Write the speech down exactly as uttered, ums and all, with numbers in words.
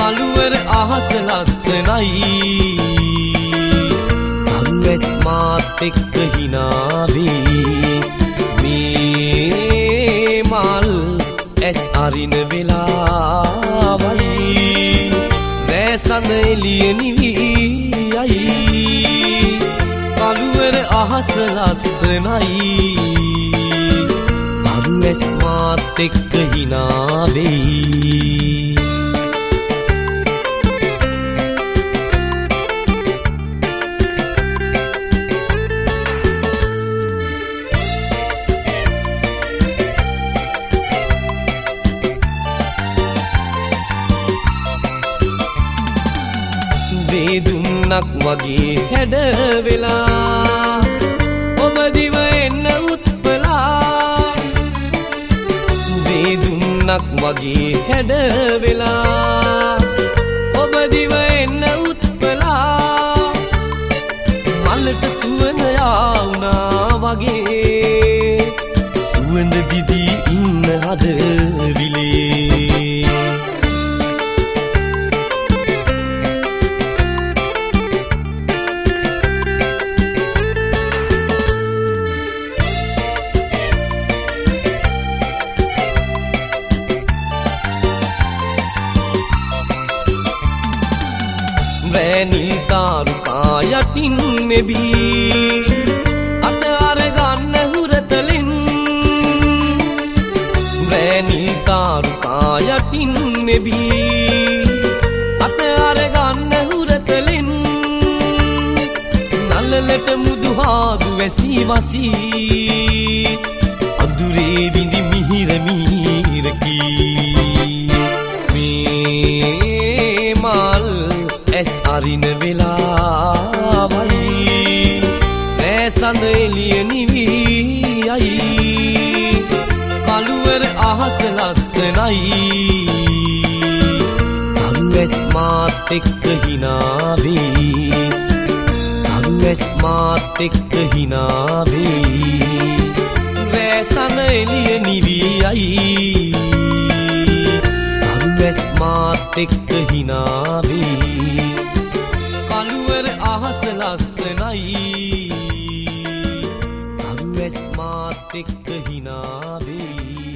කළුවර අහස ලස්සනයි අම්මස් මාත් එක්ක හිනාවේ මේ මල් ඇස් අරින වෙලාවයි රෑ සඳ එළිය නිවි යයි කළුවර අහස ලස්සනයි අම්මස් මාත් එක්ක හිනාවේ වේදුන්නක් වගේ හැඩ වෙලා ඔබ දිව එන්න උත්පලා වේදුන්නක් වගේ හැඩ වෙලා ඔබ දිව එන්න උත්පලා මලට සුවඳ යාවුනා වගේ සුවඳ දිදී ඉන්න හද විලේ වැනිල් තාරුකා යටින් මෙබී අත අරගන්න හුරතලෙන් වැනිල් තාරුකා යටින් මෙබී අත අරගන්න හුරතලෙන් නළලට මුදුහාදු වැසී වසී අඳුරේ විඳි මිහිර මීරකී මේ මල් ඇස් අරින වෙලාවයි රෑ සඳ එළිය නිවි යයි කළුවර අහස ලස්සනයි අම්මස් මාත් එක්ක හිනාවේ අම්මස් මාත් එක්ක හිනාවේ රෑ සඳ එළිය නිවි යයි අම්මස් මාත් එක්ක හිනාවේ කළුවර අහස ලස්සනයි අම්මස් මාත් එක්ක හිනාවේ